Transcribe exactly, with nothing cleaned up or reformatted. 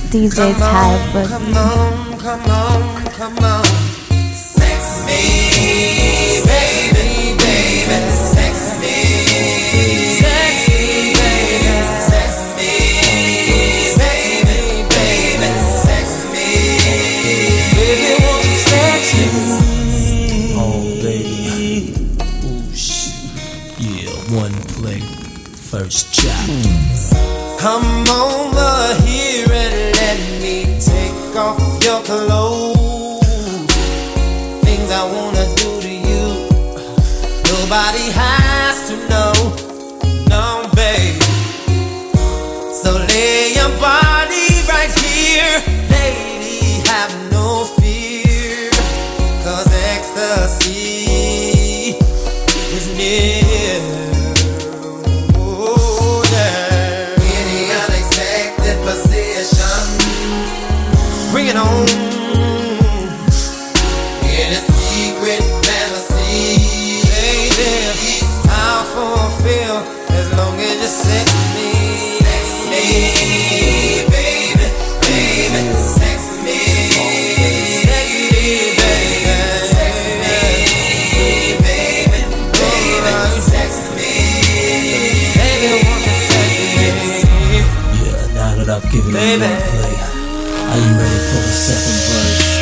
D J Ty Boogie. Come on, come on, come on. Sex me, baby, baby, sex me, sex me, baby, sex me, sex me, baby, sex me, baby, won't you sex me? Oh, baby. Ooh, shit. Yeah, one play, first chapter. Come over here and let me take off your clothes. Things I wanna do to you, nobody has to know. No, babe. So lay your body right here, lady, have no fear, 'cause ecstasy is near. Oh, yeah. Any unexpected position, bring it on. In a secret fantasy, baby, I'll fulfill as long as you sex me. Sex me, baby, baby, sex me. Sex me, baby, sex me, baby, baby, sex me. Baby, won't you sex me? Yeah, now that I've given you one play, are you ready for the second verse?